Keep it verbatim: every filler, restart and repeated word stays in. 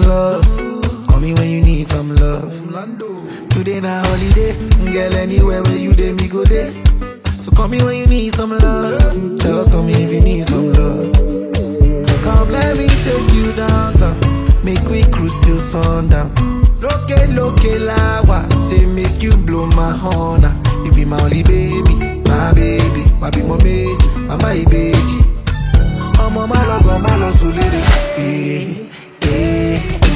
love. Call me when you need some love. Today na holiday, girl, anywhere where you dey, me go there. So call me when you need some love. Just call me if you need some love. Come let me take you downtown, make we cruise till sundown. Loke loke lawa, say make you blow my horn. You be my only baby, my baby. Wabi mo meji, mama ibeji. Omo ma logo ma lo sulere. Eh, eh.